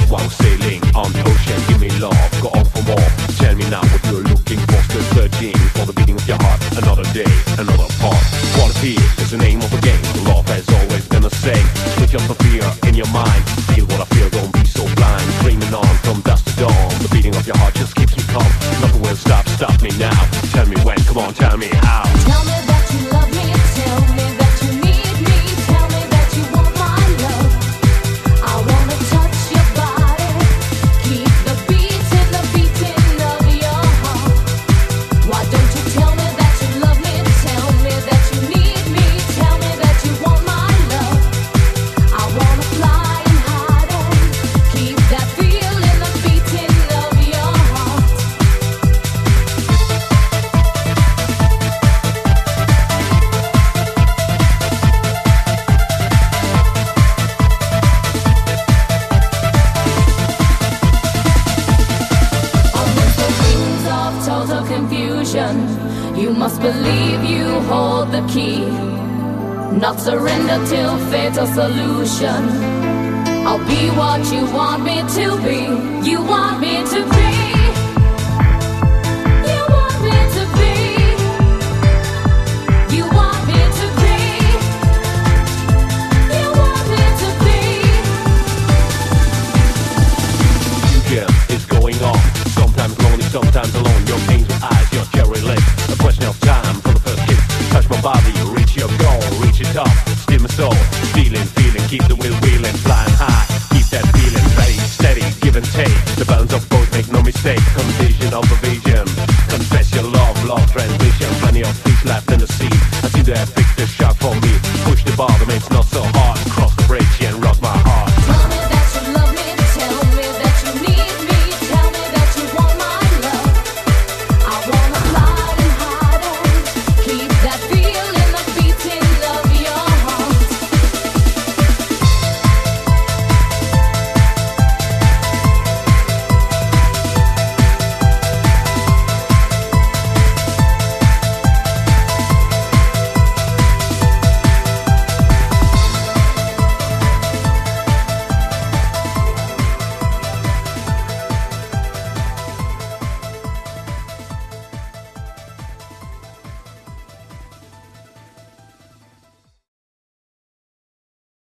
while sailing on the ocean. Give me love, go on for more. Tell me now what you're looking for. Still searching for the beating of your heart. Another day, another part. Quality is the name of the game. Love has always been the same. Switch off the fear in your mind. Feel what I feel, don't be so blind. Dreaming on from dusk to dawn. The beating of your heart just keeps me calm. Nothing will stop me now. Tell me when, come on, tell me how. Tell me that you love me, tell me that you need me, tell me that you want my love. I wanna touch your body, keep the beating of your heart. Why don't you tell me that you love me, tell me that you need me, tell me that you want my love. I wanna fly and hide and keep that feeling, the beating of your heart. Total confusion. You must believe you hold the key. Not surrender till fatal solution. I'll be what you want me to be. You want me to be. You want me to be. You want me to be. You want me to be. Fusion is going on. Sometimes lonely, sometimes alone. Your pains with eyes, your cherry lips. A question of time for the first kiss. Touch my body, reach your goal, reach it up. Steal my soul, feeling, keep the wheel wheeling, flying high. Keep that feeling, very steady, give and take. The balance of both, make no mistake. Condition of a vision.